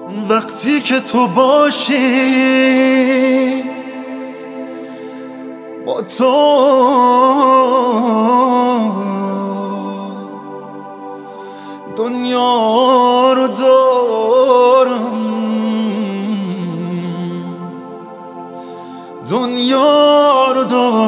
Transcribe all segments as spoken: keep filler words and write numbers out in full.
وقتی که تو باشی با تو دنیا رو دارم، دنیا رو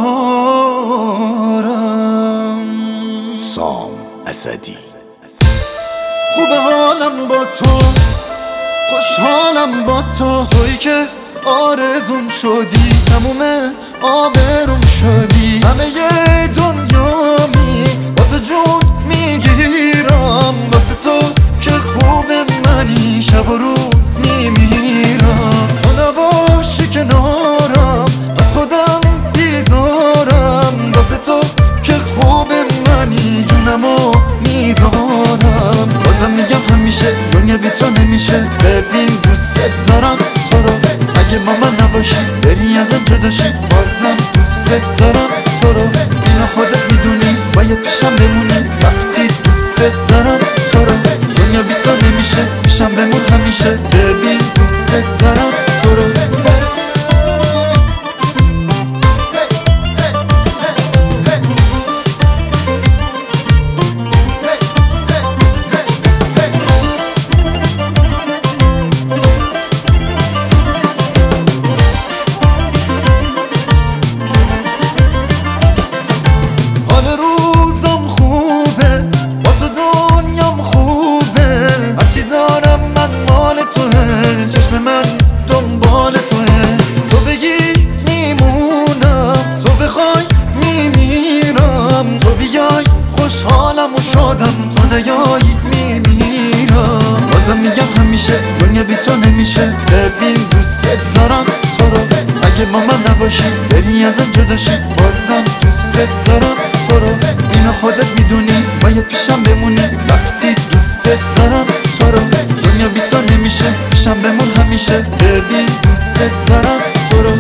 دارم. سام اسدی. خوب حالم با تو، خوشحالم با تو، تویی که آرزوم شدی، تموم آبروم شدی. همه دنیا می با تو جون میگیرم، واسه تو که خوب منی شب و روز میمیرم. تو نباشی کنارم از خودم بیزارم، واسه تو که خوب منی جونمو میذارم. بازم میگم همیشه دنیا بی تو نمیشه، ببین دوست دارم تو رو، اگه با من نباشی بری ازم جداشی، بازم دوست دارم تو رو. اینو خودت میدونی باید پیشم بمونی، وقتی دوست دارم تو رو. دنیا بی تو نمیشه، پیشم بمون همیشه، ببین دوست دارم تو رو. چشم من دنبال توه، تو بگی میمونم، تو بخوای میمیرم، تو بیای خوشحالم و شادم، تو نیای میمیرم. بازم میگم همیشه دنیا بی تو نمیشه، ببین دوست دارم تو رو، اگه با من نباشی بری ازم جداشی، بازم دوست دارم تو رو. اینو خودت میدونی باید پیشم بمونی، وقتی دوست دارم تو رو. دنیا بی تو نمیشه، پیشم بمون همیشه، ببین دوست دارم تو رو.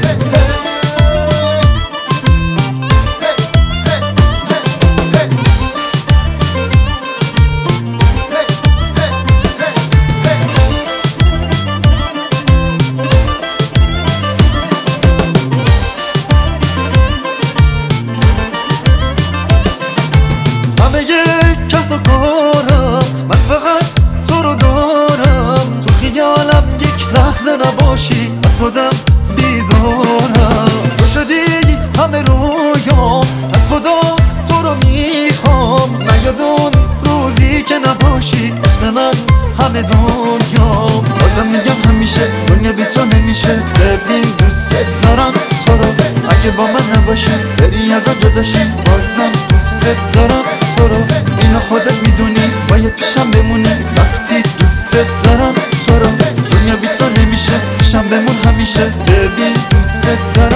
همه کس و کارم من فقط تو رو دارم، تو خیالم یک لحظه نباشی از خودم بیزارم. تو شدی همه رویام، از خدا تو رو میخوام، نیاد اون روزی که نباشی اسم من همه دنیام. بازم میگم همیشه دنیا بی تو نمیشه، ببین دوست دارم تو رو، اگه با من نباشی بری ازم جداشی، بازم دوست دارم تو رو. اینو خودت میدونی باید پیشم بمونی، وقتی دوست دارم تو رو. دنیا بی تو نمیشه، پیشم بمون همیشه، ببین دوست دارم